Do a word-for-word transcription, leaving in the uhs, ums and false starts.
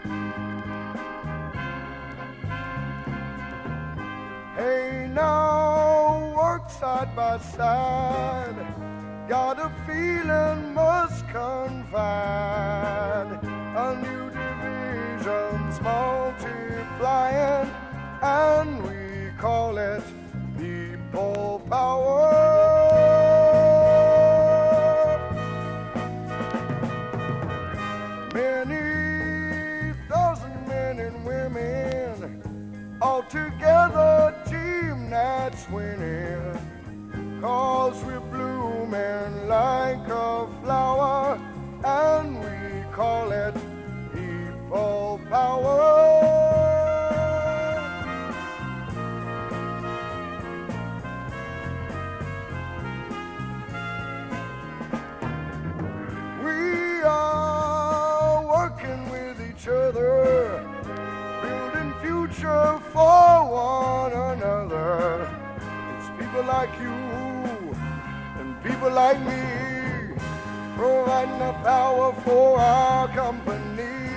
Hey now, work side by side. Got a feeling must confide. A new division's multiplying, and we call it people power. Many thousand men and women all together, team that's winning. 'Cause we're blooming like a flower, and we call it people power. We are working with each other, building future for one another. It's people like you and people like me, providing the power for our company.